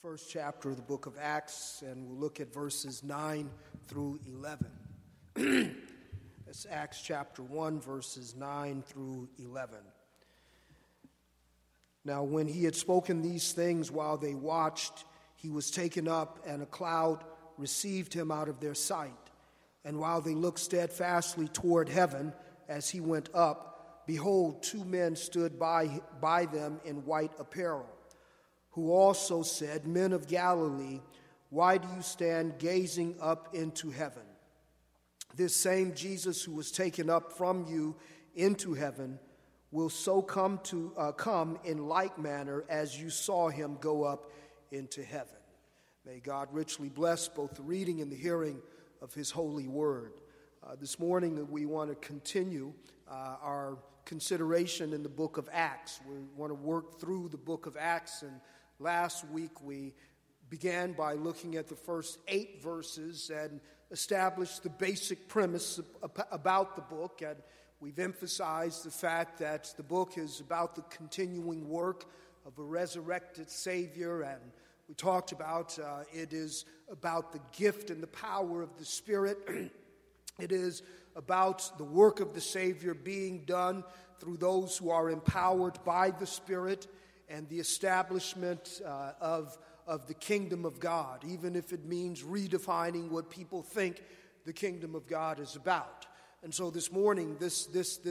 first chapter of the book of Acts, and we'll look at verses 9 through 11. It's Acts chapter 1, verses 9 through 11. Now, when he had spoken these things while they watched, he was taken up, and a cloud received him out of their sight. And while they looked steadfastly toward heaven as he went up, behold, two men stood by them in white apparel, who also said, Men of Galilee, why do you stand gazing up into heaven? This same Jesus who was taken up from you into heaven will so come in like manner as you saw him go up into heaven. May God richly bless both the reading and the hearing of his holy word. This morning we want to continue our consideration in the book of Acts. We want to work through the book of Acts, and last week we began by looking at the first 8 verses and established the basic premise about the book, and we've emphasized the fact that the book is about the continuing work of a resurrected Savior, and we talked about it is about the gift and the power of the Spirit. It is about the work of the Savior being done through those who are empowered by the Spirit, and the establishment of the kingdom of God, even if it means redefining what people think the kingdom of God is about. And so this morning, this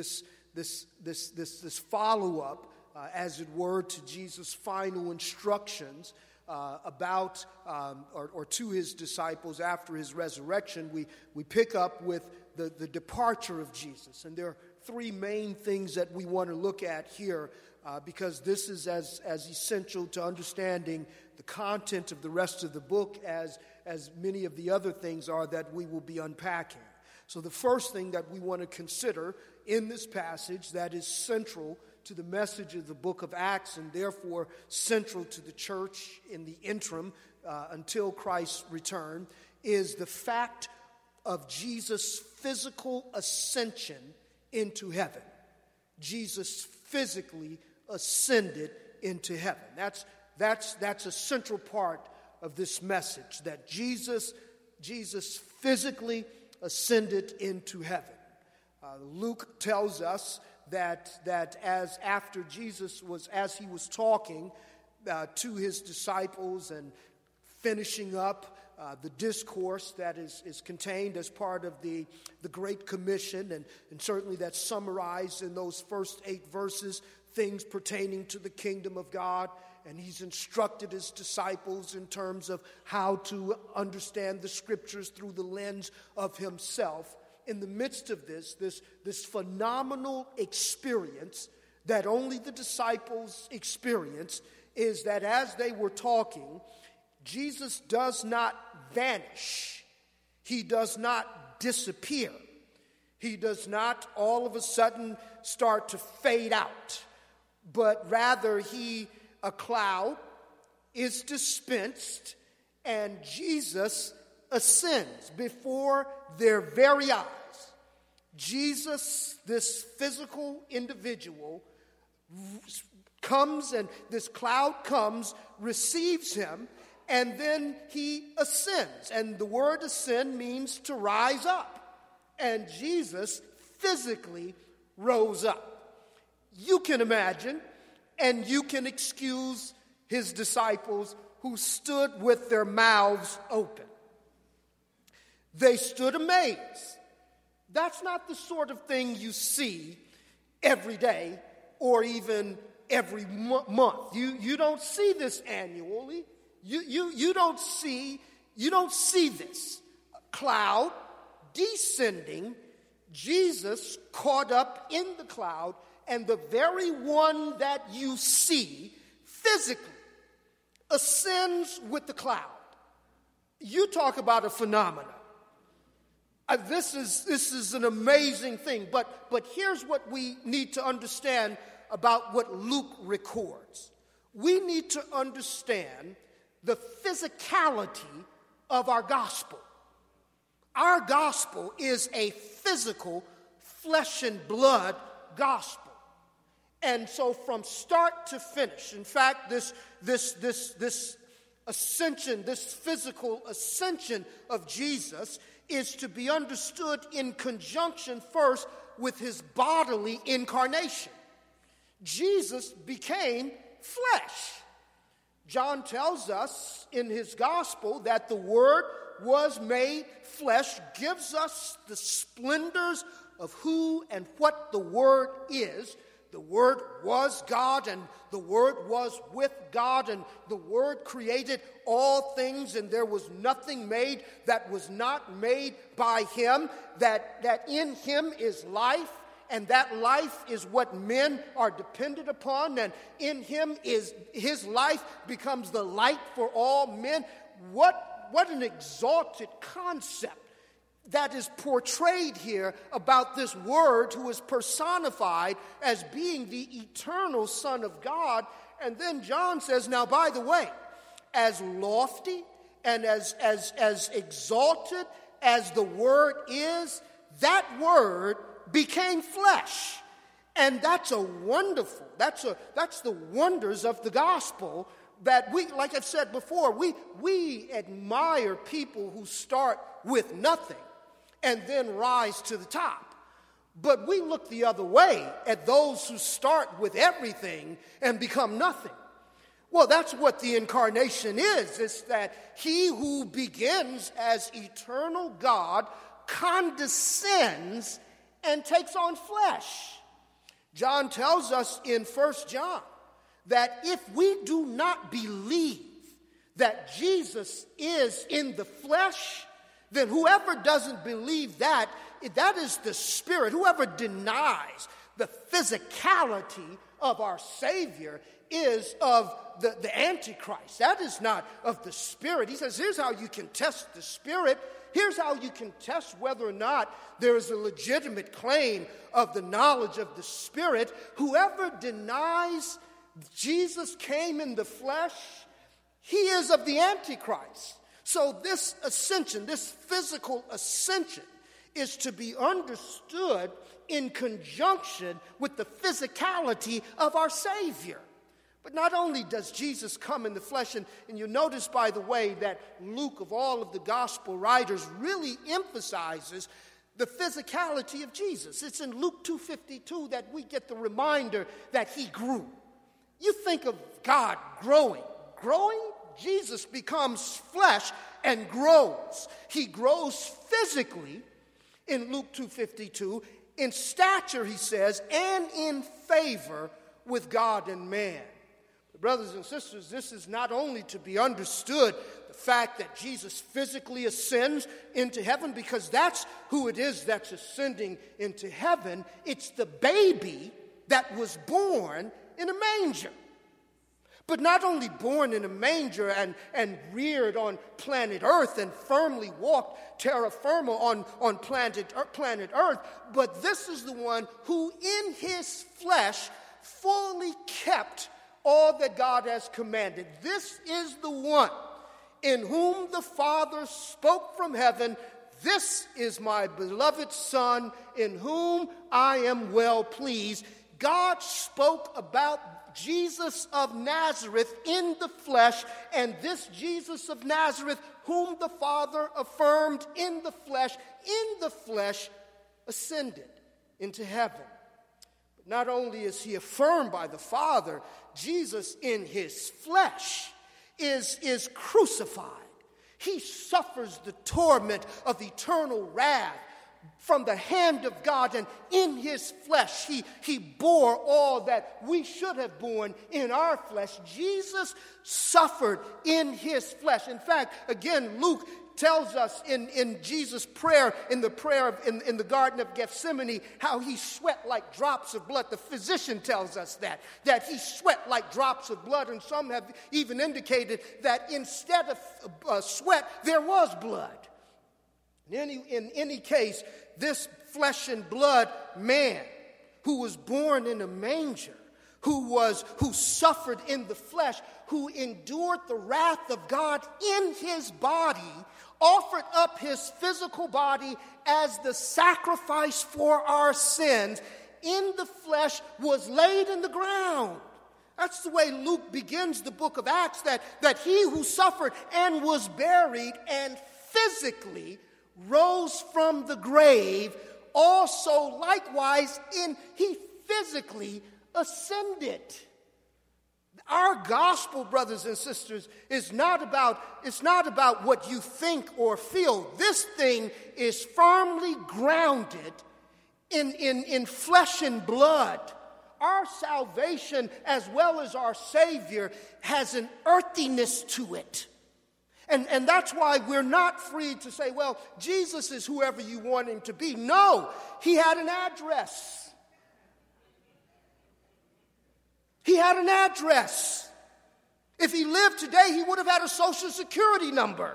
follow-up, as it were, to Jesus' final instructions about or to his disciples after his resurrection, we pick up with the departure of Jesus. And there are 3 main things that we want to look at here, because this is as essential to understanding the content of the rest of the book as many of the other things are that we will be unpacking. So the first thing that we want to consider in this passage that is central to the message of the book of Acts, and therefore central to the church in the interim until Christ's return, is the fact of Jesus' physical ascension into heaven. Jesus physically ascended into heaven. That's a central part of this message, that Jesus physically ascended into heaven. Luke tells us that as he was talking to his disciples and finishing up the discourse that is contained as part of the Great Commission, and certainly that's summarized in those first 8 verses, things pertaining to the kingdom of God, and he's instructed his disciples in terms of how to understand the scriptures through the lens of himself. In the midst of this phenomenal experience that only the disciples experienced, is that as they were talking, Jesus does not vanish. He does not disappear. He does not all of a sudden start to fade out, but rather a cloud is dispensed and Jesus ascends before their very eyes. Jesus, this physical individual, comes, and this cloud comes, receives him, and then he ascends. And the word ascend means to rise up. And Jesus physically rose up. You can imagine, and you can excuse his disciples who stood with their mouths open. They stood amazed. That's not the sort of thing you see every day or even every month. You don't see this annually. You don't see this. A cloud descending, Jesus caught up in the cloud, and the very one that you see physically ascends with the cloud. You talk about a phenomenon. This is an amazing thing, but here's what we need to understand about what Luke records. We need to understand the physicality of our gospel. Our gospel is a physical, flesh and blood gospel. And so from start to finish, in fact, this ascension, this physical ascension of Jesus, is to be understood in conjunction first with his bodily incarnation. Jesus became flesh. John tells us in his gospel that the Word was made flesh, gives us the splendors of who and what the Word is. The Word was God, and the Word was with God, and the Word created all things, and there was nothing made that was not made by him, that in him is life, and that life is what men are dependent upon, and in him is his life becomes the light for all men. What an exalted concept that is portrayed here about this Word who is personified as being the eternal Son of God. And then John says, now, by the way, as lofty and as exalted as the Word is, that Word became flesh. And that's the wonders of the gospel that we, like I've said before, we admire people who start with nothing and then rise to the top. But we look the other way at those who start with everything and become nothing. Well, that's what the incarnation is. It's that he who begins as eternal God condescends and takes on flesh. John tells us in 1 John that if we do not believe that Jesus is in the flesh, then whoever doesn't believe that is the spirit. Whoever denies the physicality of our Savior is of the Antichrist. That is not of the Spirit. He says, here's how you can test the Spirit. Here's how you can test whether or not there is a legitimate claim of the knowledge of the Spirit. Whoever denies Jesus came in the flesh, he is of the Antichrist. So this ascension, this physical ascension, is to be understood in conjunction with the physicality of our Savior. But not only does Jesus come in the flesh, and you notice, by the way, that Luke, of all of the gospel writers, really emphasizes the physicality of Jesus. It's in Luke 2:52 that we get the reminder that he grew. You think of God growing. Jesus becomes flesh and grows. He grows physically in Luke 2:52, in stature, he says, and in favor with God and man. Brothers and sisters, this is not only to be understood, the fact that Jesus physically ascends into heaven, because that's who it is that's ascending into heaven. It's the baby that was born in a manger. But not only born in a manger and reared on planet Earth and firmly walked terra firma on planet Earth, but this is the one who in his flesh fully kept all that God has commanded. This is the one in whom the Father spoke from heaven, "This is my beloved Son, in whom I am well pleased." God spoke about Jesus of Nazareth in the flesh, and this Jesus of Nazareth, whom the Father affirmed in the flesh, ascended into heaven. But not only is he affirmed by the Father, Jesus in his flesh is crucified. He suffers the torment of eternal wrath from the hand of God, and in his flesh he bore all that we should have borne in our flesh. Jesus suffered in his flesh. In fact, again, Luke tells us in Jesus' prayer, in the Garden of Gethsemane, how he sweat like drops of blood. The physician tells us that he sweat like drops of blood, and some have even indicated that instead of sweat, there was blood. In any case, this flesh and blood man who was born in a manger, who suffered in the flesh, who endured the wrath of God in his body, offered up his physical body as the sacrifice for our sins, in the flesh, was laid in the ground. That's the way Luke begins the book of Acts, that he who suffered and was buried and physically rose from the grave, also likewise he physically ascended. Our gospel, brothers and sisters, it's not about what you think or feel. This thing is firmly grounded in flesh and blood. Our salvation, as well as our Savior, has an earthiness to it. And that's why we're not free to say, well, Jesus is whoever you want him to be. No, he had an address. He had an address. If he lived today, he would have had a social security number.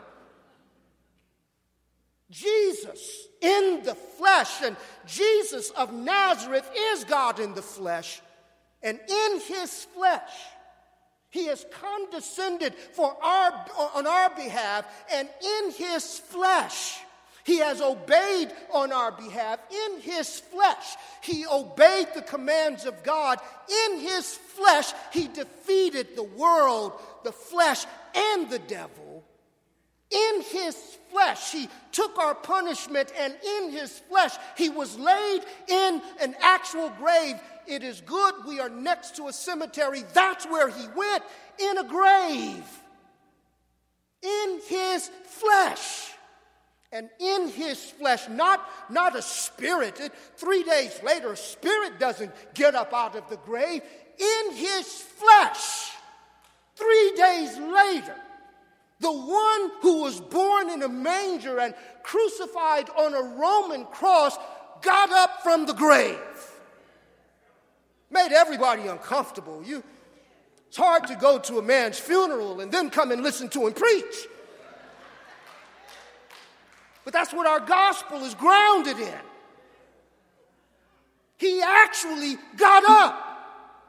Jesus in the flesh, and Jesus of Nazareth is God in the flesh, and in his flesh, he has condescended on our behalf, and in his flesh, he has obeyed on our behalf. In his flesh, he obeyed the commands of God. In his flesh, he defeated the world, the flesh, and the devil. In his flesh, he took our punishment, and in his flesh, he was laid in an actual grave. It is good we are next to a cemetery. That's where he went, in a grave. In his flesh. And in his flesh, not a spirit. 3 days later, a spirit doesn't get up out of the grave. In his flesh, 3 days later, the one who was born in a manger and crucified on a Roman cross got up from the grave. Made everybody uncomfortable. It's hard to go to a man's funeral and then come and listen to him preach. But that's what our gospel is grounded in. He actually got up.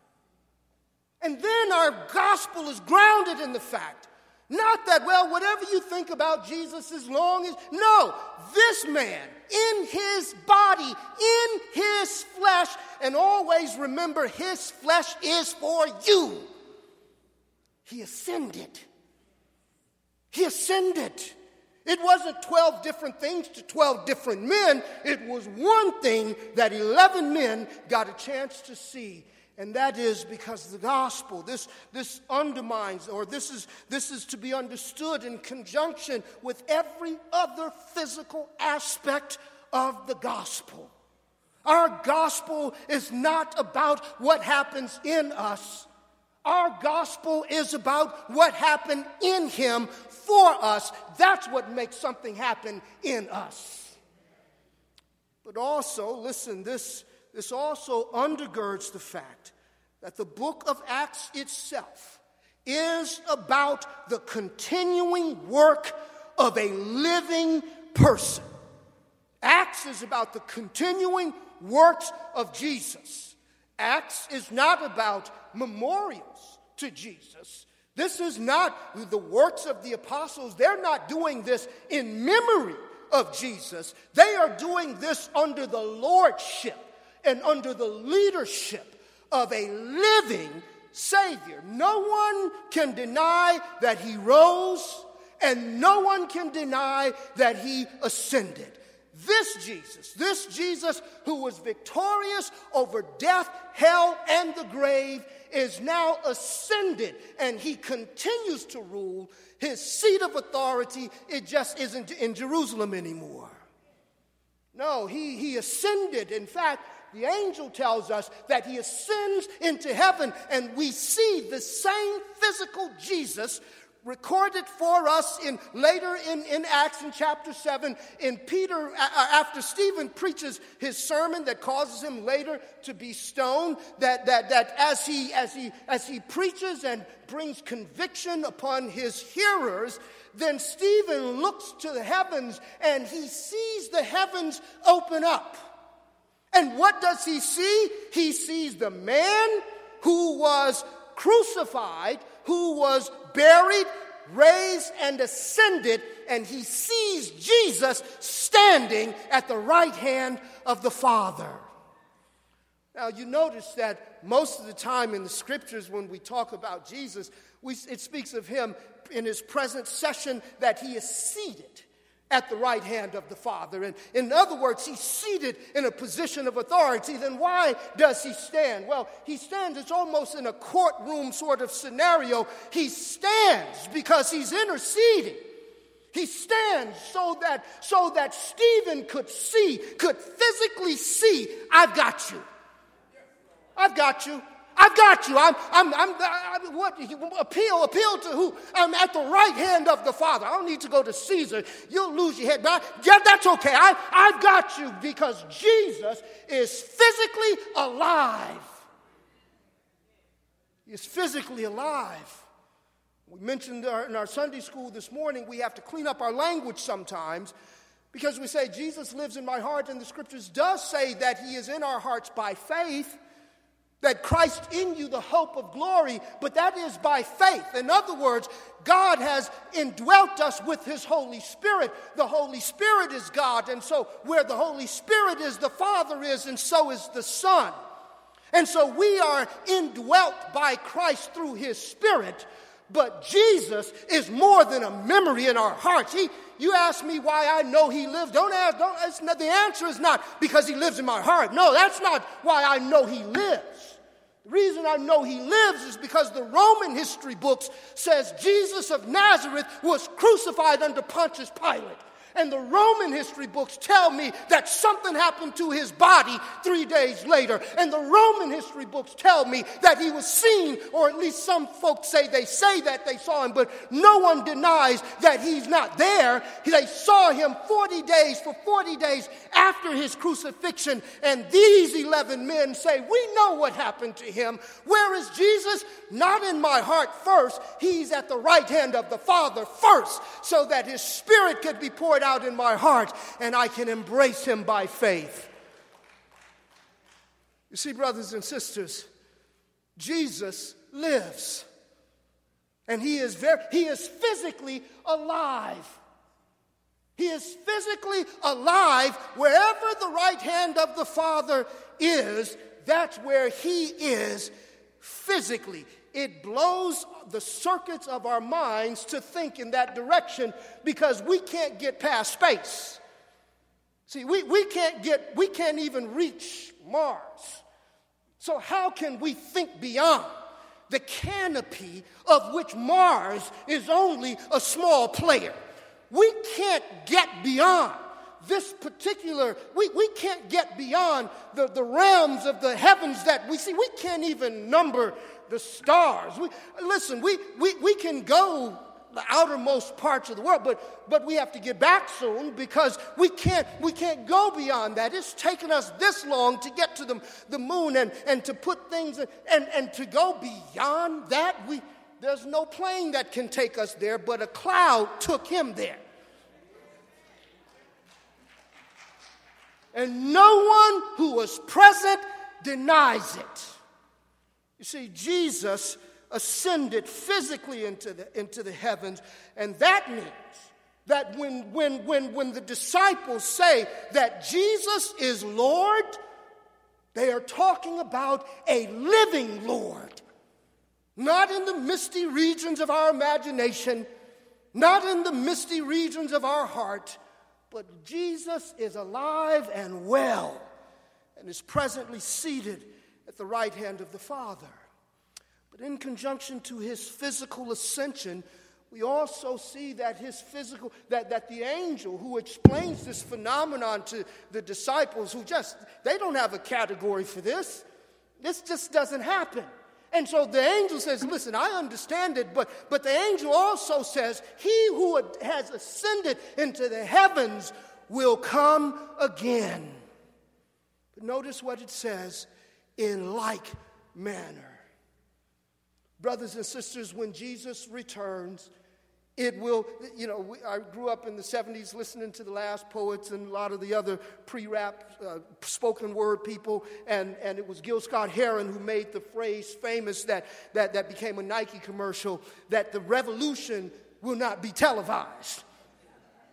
And then our gospel is grounded in the fact, not that, well, whatever you think about Jesus as long as, no, this man in his body, in his flesh, and always remember his flesh is for you. He ascended. He ascended. It wasn't 12 different things to 12 different men. It was one thing that 11 men got a chance to see. And that is because the gospel, this undermines, or this is to be understood in conjunction with every other physical aspect of the gospel. Our gospel is not about what happens in us. Our gospel is about what happened in him for us. That's what makes something happen in us. But also, listen, this also undergirds the fact that the book of Acts itself is about the continuing work of a living person. Acts is about the continuing works of Jesus. Acts is not about memorials to Jesus. This is not the works of the apostles. They're not doing this in memory of Jesus. They are doing this under the lordship and under the leadership of a living Savior. No one can deny that he rose, and no one can deny that he ascended. This Jesus who was victorious over death, hell, and the grave is now ascended, and he continues to rule. His seat of authority, it just isn't in Jerusalem anymore. No, he ascended. In fact, the angel tells us that he ascends into heaven, and we see the same physical Jesus recorded for us later in Acts in chapter 7. In Peter, after Stephen preaches his sermon that causes him later to be stoned, that as he preaches and brings conviction upon his hearers, then Stephen looks to the heavens and he sees the heavens open up. And what does he see? He sees the man who was crucified, who was buried, raised, and ascended, and he sees Jesus standing at the right hand of the Father. Now, you notice that most of the time in the scriptures when we talk about Jesus, it speaks of him in his present session that he is seated at the right hand of the Father. And in other words, he's seated in a position of authority. Then why does he stand? Well, he stands, it's almost in a courtroom sort of scenario. He stands because he's interceding. He stands so that Stephen could physically see, I've got you. I've got you. I've got you. Appeal to who? I'm at the right hand of the Father. I don't need to go to Caesar. You'll lose your head. But yeah, that's okay. I've got you because Jesus is physically alive. He is physically alive. We mentioned in our Sunday school this morning, we have to clean up our language sometimes because we say Jesus lives in my heart, and the scriptures does say that he is in our hearts by faith. That Christ in you, the hope of glory, but that is by faith. In other words, God has indwelt us with his Holy Spirit. The Holy Spirit is God, and so where the Holy Spirit is, the Father is, and so is the Son. And so we are indwelt by Christ through his Spirit, but Jesus is more than a memory in our hearts. You ask me why I know he lives. The answer is not because he lives in my heart. No, that's not why I know he lives. The reason I know he lives is because the Roman history books says Jesus of Nazareth was crucified under Pontius Pilate. And the Roman history books tell me that something happened to his body 3 days later. And the Roman history books tell me that he was seen, or at least some folks say that they saw him, but no one denies that he's not there. They saw him 40 days after his crucifixion. And these 11 men say, we know what happened to him. Where is Jesus? Not in my heart first. He's at the right hand of the Father first, so that his Spirit could be poured out in my heart and I can embrace him by faith. You see, brothers and sisters, Jesus lives, and he is physically alive. He is physically alive. Wherever the right hand of the Father is, that's where he is physically. It blows the circuits of our minds to think in that direction because we can't get past space. See, we can't even reach Mars. So how can we think beyond the canopy of which Mars is only a small player? We can't get beyond this particular, we can't get beyond the realms of the heavens that we see. We can't even number the stars. We can go the outermost parts of the world, but we have to get back soon because we can't go beyond that. It's taken us this long to get to the moon and to put things and to go beyond that. There's no plane that can take us there, but a cloud took him there. And no one who was present denies it. You see, Jesus ascended physically into the heavens, and that means that when the disciples say that Jesus is Lord, they are talking about a living Lord. Not in the misty regions of our imagination, not in the misty regions of our heart, but Jesus is alive and well and is presently seated at the right hand of the Father. But in conjunction to his physical ascension, we also see that that the angel who explains this phenomenon to the disciples they don't have a category for this. This just doesn't happen. And so the angel says, listen, I understand it, but the angel also says, he who has ascended into the heavens will come again. But notice what it says, in like manner. Brothers and sisters, when Jesus returns, it will, I grew up in the 70s listening to the Last Poets and a lot of the other pre-rap spoken word people, and it was Gil Scott-Heron who made the phrase famous that became a Nike commercial, that the revolution will not be televised.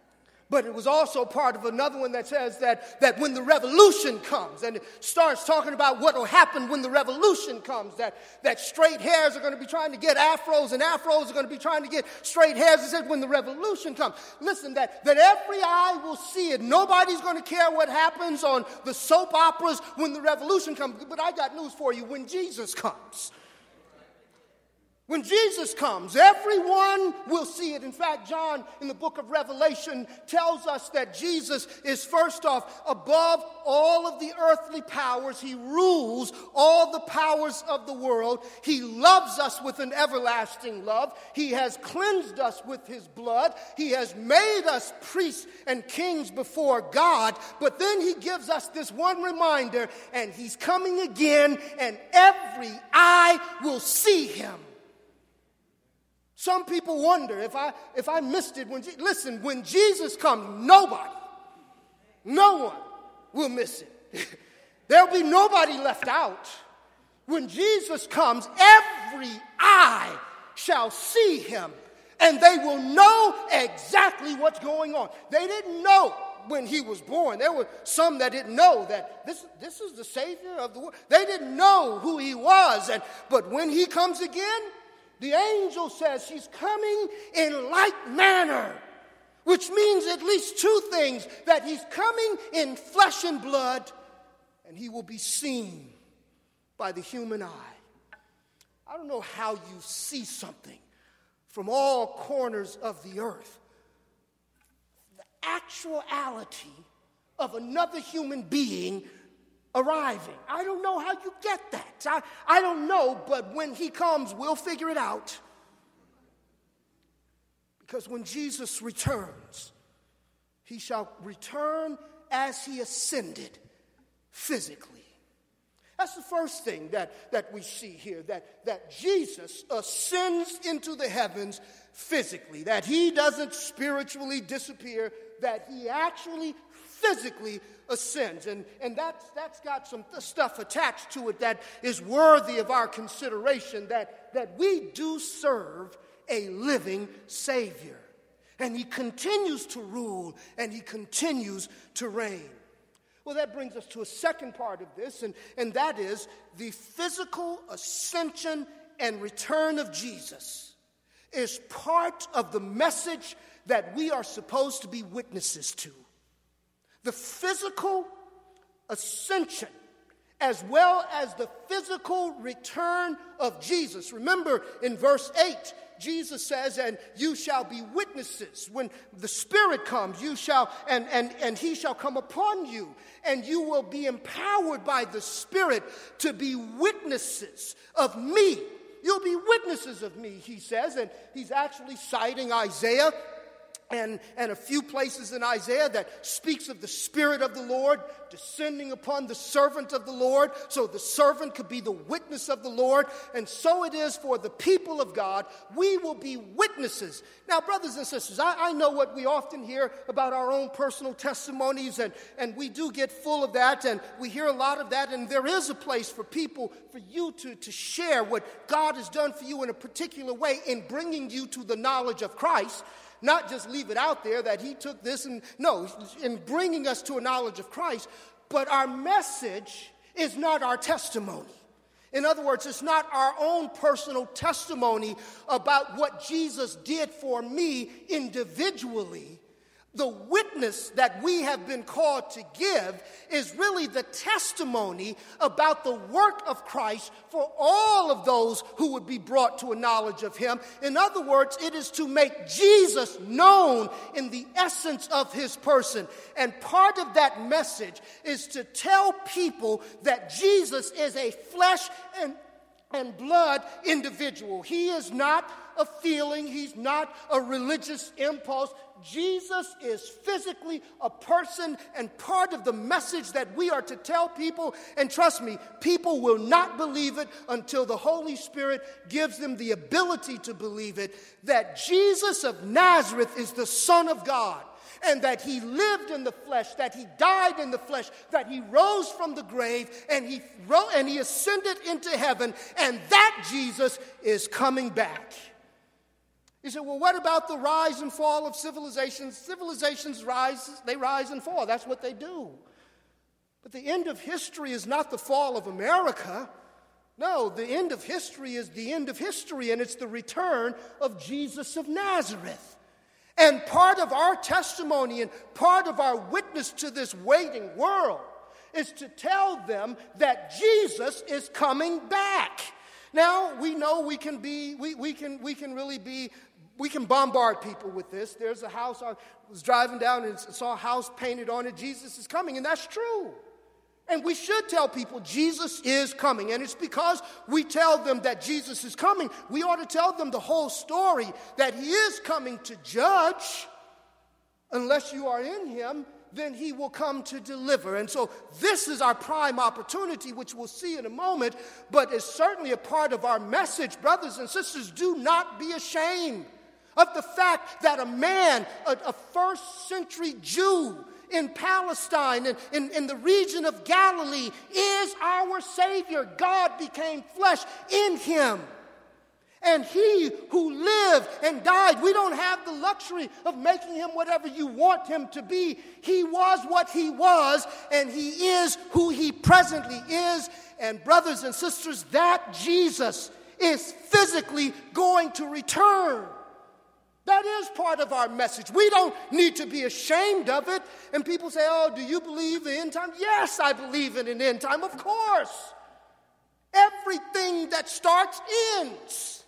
But it was also part of another one that says that when the revolution comes, and it starts talking about what will happen when the revolution comes, that straight hairs are going to be trying to get afros, and afros are going to be trying to get straight hairs. It says when the revolution comes. Listen, that every eye will see it. Nobody's going to care what happens on the soap operas when the revolution comes. But I got news for you. When Jesus comes, when Jesus comes, everyone will see it. In fact, John in the book of Revelation tells us that Jesus is first off above all of the earthly powers. He rules all the powers of the world. He loves us with an everlasting love. He has cleansed us with his blood. He has made us priests and kings before God. But then he gives us this one reminder, and he's coming again, and every eye will see him. Some people wonder if I missed it. Listen, when Jesus comes, no one will miss it. There'll be nobody left out. When Jesus comes, every eye shall see him, and they will know exactly what's going on. They didn't know when he was born. There were some that didn't know that this is the Savior of the world. They didn't know who he was. But when he comes again, the angel says he's coming in like manner, which means at least two things: that he's coming in flesh and blood, and he will be seen by the human eye. I don't know how you see something from all corners of the earth. The actuality of another human being arriving. I don't know how you get that. I don't know, but when he comes, we'll figure it out. Because when Jesus returns, he shall return as he ascended physically. That's the first thing that we see here, that Jesus ascends into the heavens physically, that he doesn't spiritually disappear, that he actually physically ascends. And that's got some stuff attached to it that is worthy of our consideration, that we do serve a living Savior. And he continues to rule, and he continues to reign. Well, that brings us to a second part of this, and that is the physical ascension and return of Jesus is part of the message that we are supposed to be witnesses to. The physical ascension as well as the physical return of Jesus. Remember in verse 8, Jesus says, and you shall be witnesses. When the Spirit comes, you shall, and he shall come upon you, and you will be empowered by the Spirit to be witnesses of me. You'll be witnesses of me, he says, and he's actually citing Isaiah and a few places in Isaiah that speaks of the Spirit of the Lord descending upon the servant of the Lord, so the servant could be the witness of the Lord. And so it is for the people of God. We will be witnesses. Now, brothers and sisters, I know what we often hear about our own personal testimonies, and we do get full of that, and we hear a lot of that, and there is a place for people, for you to share what God has done for you in a particular way in bringing you to the knowledge of Christ. Not just leave it out there that he took this and no, in bringing us to a knowledge of Christ, but our message is not our testimony. In other words, it's not our own personal testimony about what Jesus did for me individually. The witness that we have been called to give is really the testimony about the work of Christ for all of those who would be brought to a knowledge of him. In other words, it is to make Jesus known in the essence of his person. And part of that message is to tell people that Jesus is a flesh and blood individual. He is not a feeling. He's not a religious impulse. Jesus is physically a person, and part of the message that we are to tell people, and trust me, people will not believe it until the Holy Spirit gives them the ability to believe it, that Jesus of Nazareth is the Son of God, and that he lived in the flesh, that he died in the flesh, that he rose from the grave, and he ascended into heaven, and that Jesus is coming back. You say, well, what about the rise and fall of civilizations? Civilizations rise, they rise and fall. That's what they do. But the end of history is not the fall of America. No, the end of history is the end of history, and it's the return of Jesus of Nazareth. And part of our testimony and part of our witness to this waiting world is to tell them that Jesus is coming back. Now, we know we can bombard people with this. There's a house, I was driving down and saw a house painted on it, Jesus is coming, and that's true. And we should tell people Jesus is coming. And it's because we tell them that Jesus is coming, we ought to tell them the whole story, that he is coming to judge. Unless you are in him, then he will come to deliver. And so this is our prime opportunity, which we'll see in a moment, but is certainly a part of our message. Brothers and sisters, do not be ashamed of the fact that a man, a first century Jew in Palestine and in the region of Galilee is our Savior. God became flesh in him. And he who lived and died, we don't have the luxury of making him whatever you want him to be. He was what he was, and he is who he presently is. And brothers and sisters, that Jesus is physically going to return. That is part of our message. We don't need to be ashamed of it. And people say, oh, do you believe in the end time? Yes, I believe in an end time, of course. Everything that starts ends.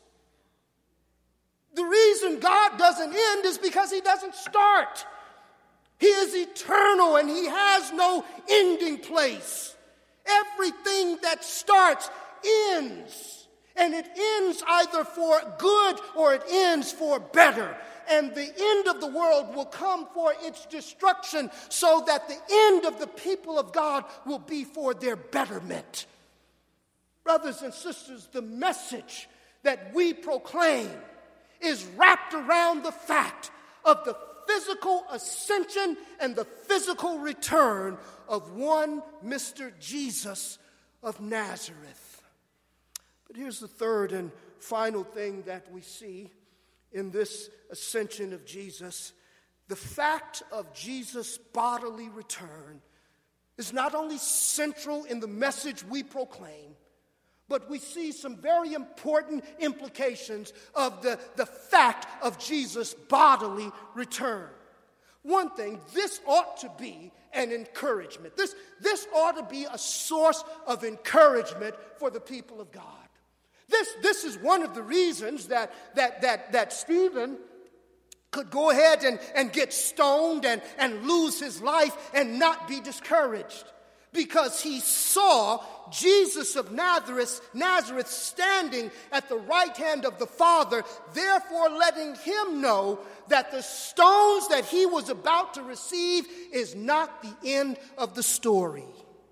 The reason God doesn't end is because he doesn't start. He is eternal and he has no ending place. Everything that starts ends. And it ends either for good or it ends for better. And the end of the world will come for its destruction, so that the end of the people of God will be for their betterment. Brothers and sisters, the message that we proclaim is wrapped around the fact of the physical ascension and the physical return of one Mr. Jesus of Nazareth. But here's the third and final thing that we see in this ascension of Jesus. The fact of Jesus' bodily return is not only central in the message we proclaim, but we see some very important implications of the fact of Jesus' bodily return. One thing, this ought to be an encouragement. This ought to be a source of encouragement for the people of God. This is one of the reasons that Stephen could go ahead and get stoned and lose his life and not be discouraged. Because he saw Jesus of Nazareth standing at the right hand of the Father, therefore letting him know that the stones that he was about to receive is not the end of the story.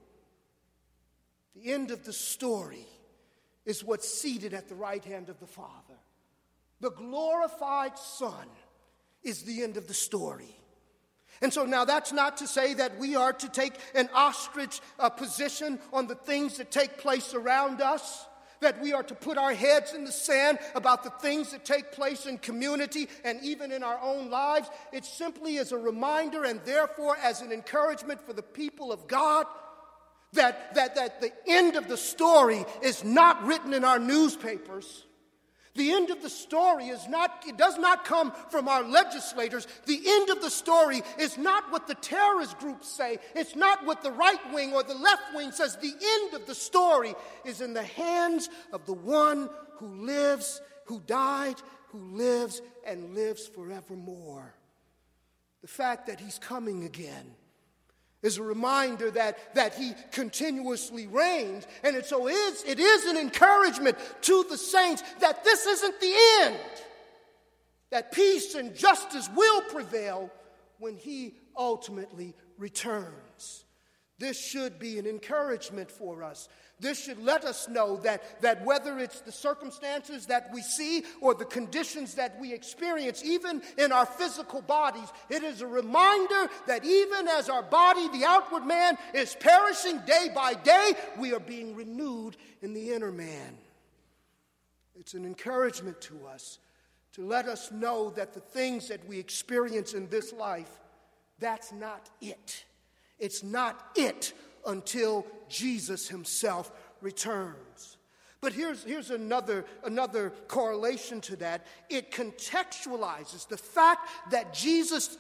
The end of the story is what's seated at the right hand of the Father. The glorified Son is the end of the story. And so now that's not to say that we are to take an ostrich position on the things that take place around us, that we are to put our heads in the sand about the things that take place in community and even in our own lives. It simply is a reminder and therefore as an encouragement for the people of God that the end of the story is not written in our newspapers. The end of the story it does not come from our legislators. The end of the story is not what the terrorist groups say. It's not what the right wing or the left wing says. The end of the story is in the hands of the one who lives, who died, who lives, and lives forevermore. The fact that he's coming again is a reminder that he continuously reigns. And it is an encouragement to the saints that this isn't the end. That peace and justice will prevail when he ultimately returns. This should be an encouragement for us. This should let us know that whether it's the circumstances that we see or the conditions that we experience, even in our physical bodies, it is a reminder that even as our body, the outward man, is perishing day by day, we are being renewed in the inner man. It's an encouragement to us to let us know that the things that we experience in this life, that's not it. It's not it until Jesus himself returns. But here's another correlation to that. It contextualizes the fact that Jesus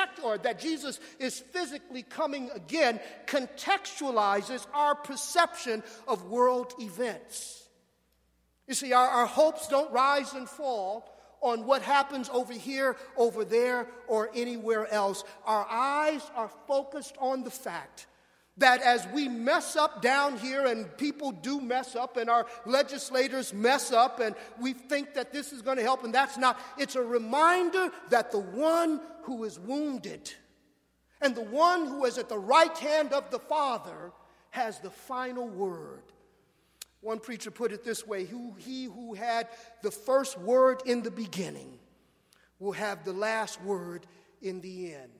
is physically coming again, contextualizes our perception of world events. You see, our hopes don't rise and fall on what happens over here, over there, or anywhere else. Our eyes are focused on the fact that as we mess up down here, and people do mess up, and our legislators mess up, and we think that this is going to help, and that's not. It's a reminder that the one who is wounded and the one who is at the right hand of the Father has the final word. One preacher put it this way: he who had the first word in the beginning will have the last word in the end.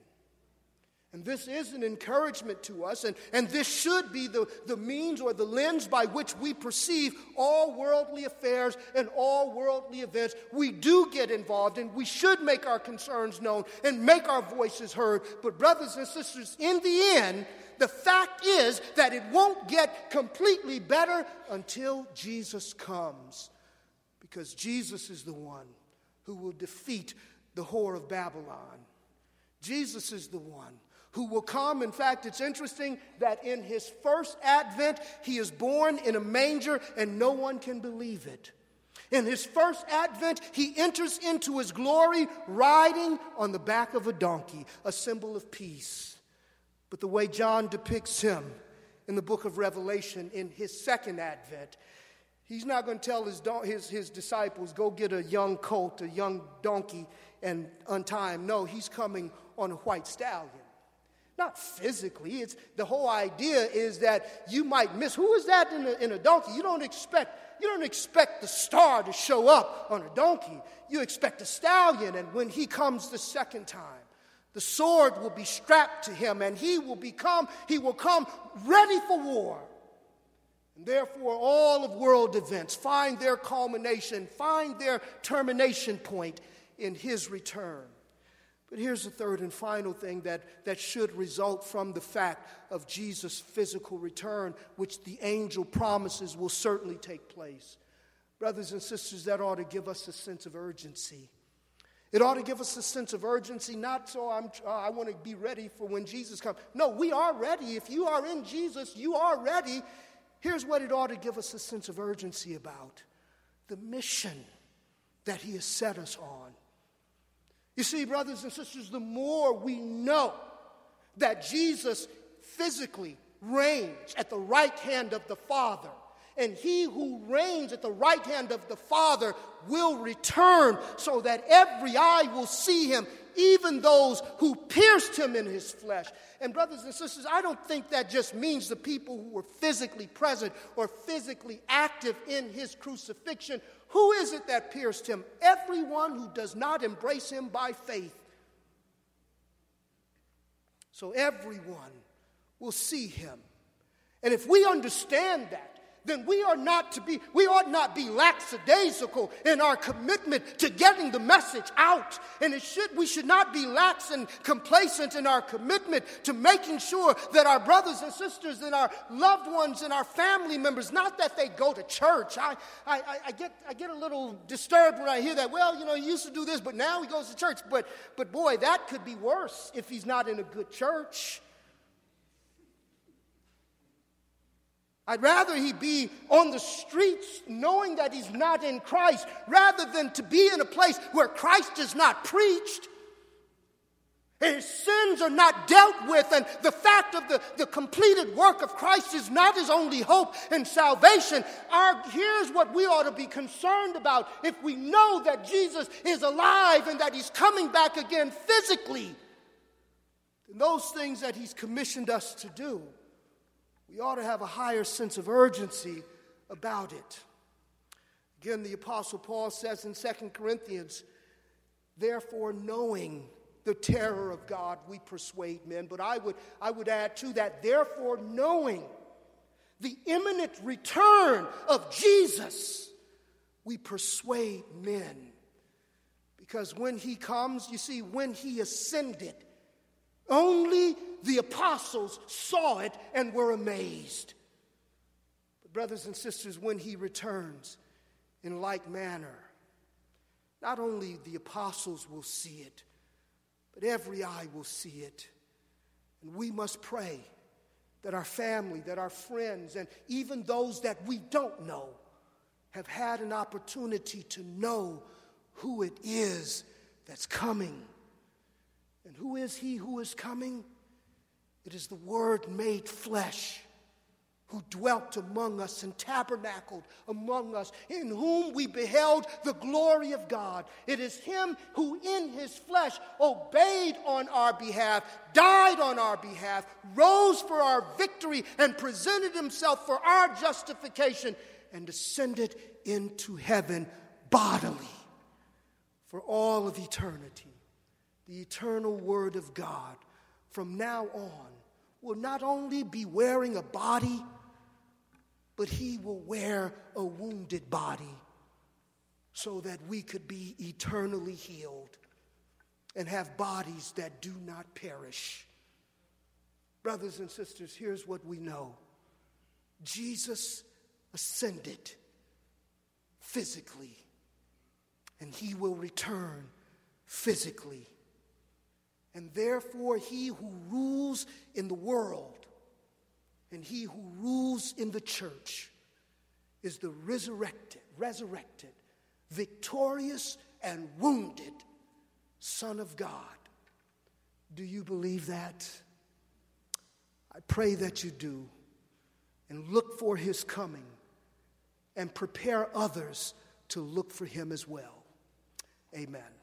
And this is an encouragement to us, and this should be the means or the lens by which we perceive all worldly affairs and all worldly events. We do get involved, and we should make our concerns known and make our voices heard. But brothers and sisters, in the end, the fact is that it won't get completely better until Jesus comes, because Jesus is the one who will defeat the whore of Babylon. Jesus is the one who will come. In fact, it's interesting that in his first advent, he is born in a manger and no one can believe it. In his first advent, he enters into his glory riding on the back of a donkey, a symbol of peace. But the way John depicts him in the book of Revelation in his second advent, he's not going to tell his disciples, go get a young colt, a young donkey, and untie him. No, he's coming on a white stallion. Not physically. It's the whole idea is that you might miss. Who is that in a donkey? You don't expect the star to show up on a donkey. You expect a stallion, and when he comes the second time, the sword will be strapped to him, and he will come ready for war. And therefore, all of world events find their culmination, find their termination point in his return. But here's the third and final thing that should result from the fact of Jesus' physical return, which the angel promises will certainly take place. Brothers and sisters, that ought to give us a sense of urgency. It ought to give us a sense of urgency, not so I want to be ready for when Jesus comes. No, we are ready. If you are in Jesus, you are ready. Here's what it ought to give us a sense of urgency about: the mission that he has set us on. You see, brothers and sisters, the more we know that Jesus physically reigns at the right hand of the Father, and he who reigns at the right hand of the Father will return so that every eye will see him, even those who pierced him in his flesh. And brothers and sisters, I don't think that just means the people who were physically present or physically active in his crucifixion. Who is it that pierced him? Everyone who does not embrace him by faith. So everyone will see him. And if we understand that, then we ought not be lackadaisical in our commitment to getting the message out. And we should not be lax and complacent in our commitment to making sure that our brothers and sisters and our loved ones and our family members, not that they go to church. I get a little disturbed when I hear that. Well, he used to do this, but now he goes to church. But boy, that could be worse if he's not in a good church. I'd rather he be on the streets knowing that he's not in Christ, rather than to be in a place where Christ is not preached, and his sins are not dealt with, and the fact of the completed work of Christ is not his only hope and salvation. Here's what we ought to be concerned about. If we know that Jesus is alive and that he's coming back again physically, then those things that he's commissioned us to do, we ought to have a higher sense of urgency about it. Again, the Apostle Paul says in 2 Corinthians, therefore, knowing the terror of God, we persuade men. But I would add to that, therefore, knowing the imminent return of Jesus, we persuade men. Because when he comes, you see, when he ascended, only the apostles saw it and were amazed. But brothers and sisters, when he returns in like manner, not only the apostles will see it, but every eye will see it. And we must pray that our family, that our friends, and even those that we don't know have had an opportunity to know who it is that's coming. And who is he who is coming? It is the Word made flesh, who dwelt among us and tabernacled among us, in whom we beheld the glory of God. It is him who in his flesh obeyed on our behalf, died on our behalf, rose for our victory, and presented himself for our justification, and ascended into heaven bodily for all of eternity. The eternal Word of God from now on will not only be wearing a body, but he will wear a wounded body so that we could be eternally healed and have bodies that do not perish. Brothers and sisters, here's what we know. Jesus ascended physically, and he will return physically. And therefore, he who rules in the world and he who rules in the church is the resurrected, victorious, and wounded Son of God. Do you believe that? I pray that you do, and look for his coming, and prepare others to look for him as well. Amen.